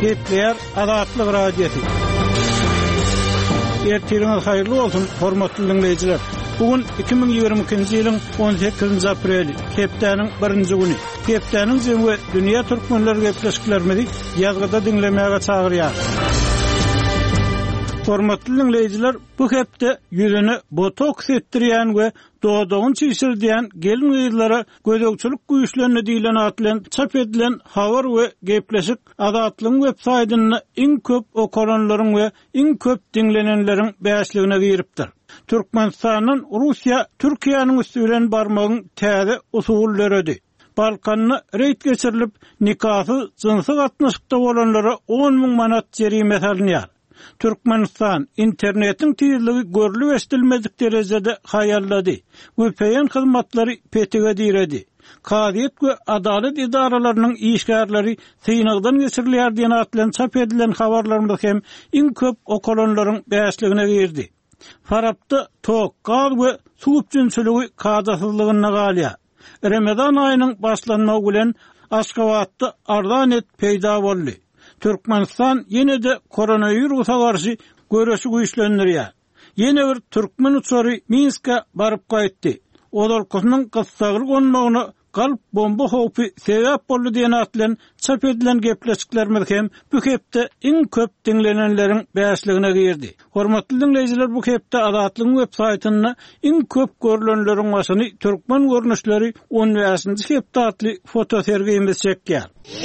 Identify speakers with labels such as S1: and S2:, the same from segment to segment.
S1: Kepler Adatlyk radiosu. Ertiriniz hayırlı olsun, hormatly dinleyijiler. Bugün 2022-nji ýylyň 18-nji apreli, Keplerniň 1-nji güni. Keplerniň jemgy dünýä türkmenleri gepleşiklerimizi ýazgyda dinlemäge çagyrýar. Hormatly dinleyijiler, bu hepde ýüzüne botoks etdirýän we dodogyny çyşyrýan gelin ýylara gözegçilik güýçlerini diýilen atlan çap edilen habar we gepleşik Adatlyň websaýtyna iň köp okuranlaryň we iň köp dinlenenleriň bäşligine giripdir. Türkmenistanyň Russiýa Türkiýanyň üstünden barmagyň täze usullary Balkanny reýt geçirilip nikahsy jynsy gatnaşykda bolanlara 10.000 manat jerime salynýar. Türkmenistan internetiň tezligi görülip estilmedik derejede hayallady. VPN hyzmatlary petege diredi. Kadiýet we adalet idaralarynyň işgärleri syňagdan geçirilýär diýen atlan çap edilen habarlarymyz hem iň köp okulanlaryň bäşligine girdi. Farapda tok, gaz we suwup jünçüligi kadasyzlygyna galýa. Ramazan aýynyň başlanmagy bilen Aşgabatda ardanet peýda boldy. Türkmenistan yine de koronavirusa karşı görüşü güýçlendirýär. Yine bir türkmen uçary Minsk'e barıp gaýtdy. Olarkynyň gyssagylyk olmagyna galp bomba howpy sebäp boldy diýen atlan çap edilen gepleşiklerimiz hem bu hepde iň köp dinlenenleriň bäşligine girdi. Hormatly dinleyijiler, bu hepde Adatlyň websaýtyna iň köp görülenleriň başyny türkmen görnüşleri 15-nji hepde atly fotosergimiz çekýär.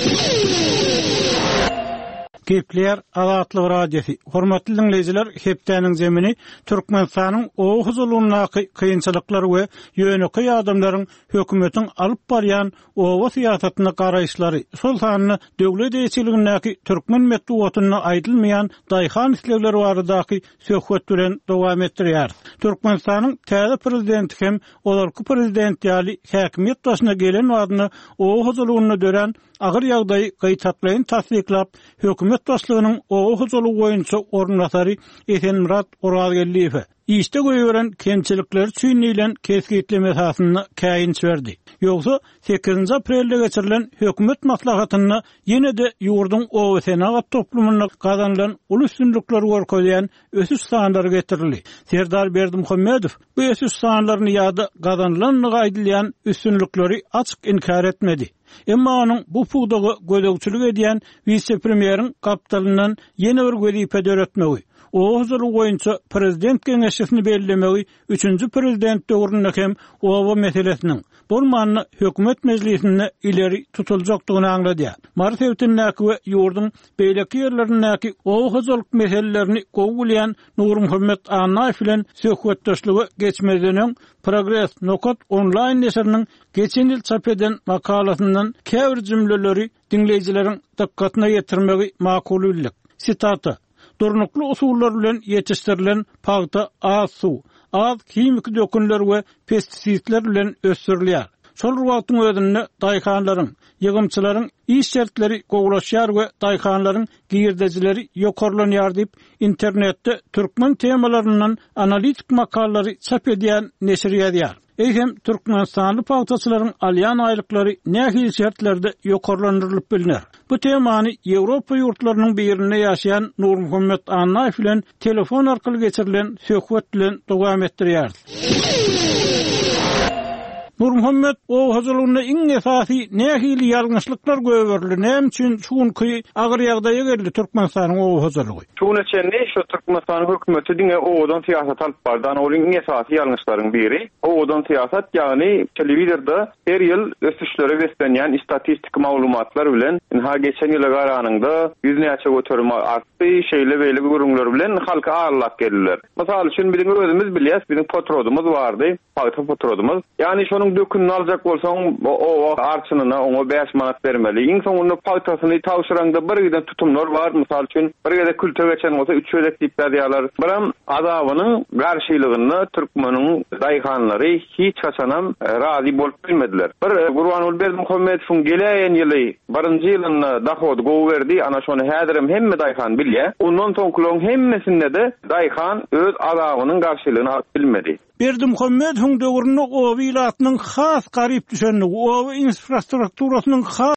S1: Kepler Adatlyk radiosu. Hormatly dinleyijiler, hepdeniň zemini Türkmenistanyň o huzurlugyna kynçylyklary we ýöneky adamlaryň hökümetiň alyp barýan owa syýasatyna garaýşlary, şol sanyny döwlet eýçiligindäki türkmen medeniýetyne aýdylmaýan daýhan islegleri baradaky söhbet bilen dowam etdirýär. Türkmenistanyň täze prezidenti hem olarky prezident ýaly häkimiýet başyna gelen wadyny owa huzurlugyna dören agyr ýagdaý gaýtaplaryny tasdiklap, hökümet başlygynyň owa huzurlugy boýunça ornatary Esenmurat Orazgelliýew İşte göýüren kemçilikler çüýnilen kesgitleme esasyny käýinç berdi. Ýogsa 8-nji aprelde geçirilen hökümet maslahatyna ýene de ýurdun owa senagat toplumyna gazanylan ulu üstünlikleri görkezýän ösüş sanlary getirildi. Serdar Berdimuhammedow bu ösüş sanlaryny ýa-da gazanylan gaýdylýan üstünlikleri açyk inkar etmedi. Emma onuň bu pugdagy gözegçilik edýän vice-premieriň kapitalinden ýene bir gözipe döretmegi, o huzurlugy boýunça prezident geňeşini bellemegi 3-nji prezident döwründe hem owa meselesiniň bolmanyny hökümet meclisinde ileri tutuljakdygyny aňladýar. Mart ýetindäki we ýurdun beýleki ýerlerindäki owa huzurluk meselelerini gowgulýan Nur Muhammed Anaýew bilen söhbetdeşligi geçmezden Progress Nokat online neşriniň geçen ýyl çap eden makalasyndan käbir jümleleri dinleýijileriň dikkatyna ýetirmegi makul bildik. Sitata: Durnuklu usullar bilen yetiştirilen paýta az suw, az kimik dökünler we pestisitler bilen ösürilýär. Şol wagtyň özünde daýhanlaryň, ýygymçylaryň iş şertleri gowlaşýar we daýhanlaryň girdejileri ýokarlanýar diýip internetde türkmen temalaryndan analitik makalary çap edýän neşir ýazýar. Eýhem Türkmenistanly paýtaçylaryň alýan aýlyklary nähil şertlerde ýokarlandyrylyp bilinýär. Bu temany Ýewropa ýurtlarynyň birinde ýaşaýan Nur Muhammed Anaýew bilen telefon arkaly geçirilen söhbet bilen dowam etdirýär. Nur Muhammed o huzurlugyna iň esasy nähil ýalňyşlyklar göwerildi. Näme üçin şuňky agyr ýagdaýa geldi Türkmenistanyň o huzurlugy?
S2: Şuň üçin şu Türkmenistan hökümeti diňe owadan syýasat alyp bardan, olaryň iň esasy ýalňyşlaryň biri owadan syýasat, ýagny telewizorda her ýyl ösüşlere beslenýän istatistik maglumatlar bilen ha geçen ýyla garanyňda 100 näçe göterme artdy, şeýle beýle gurumlar bilen halka arlap geldiler. Mysal üçin bizim özümüz bilýäs, bizim potrodumuz bardy, paýta potrodumuz. Ýani şonuň dökünni aljak bolsaň o arçynyna oňa 5 manat bermeli. Iň soňunda paýtasyny tawşyraňda bir giden tutumlar bar. Mysal üçin bir gede kültür geçen bolsa 3 ödek diýip berýärler. Biram adabynyň garşylygyny türkmeniň daýhanlary hiç haçanam razy bolup bilmediler. Bir Gurbanuly Berdimuhammedowyň geleýän ýyly 1-nji ýylyna dahod gowy berdi. Ana şonu häzirim hemme daýhan bilýär. Ondan soňkylaryň hemmesinde de daýhan öz adabynyň garşylygyny alyp bilmedi.
S1: Berdimuhammedowyň döwründe o wilayatynyň has garyp düşenligi, o infrastrukturasynyň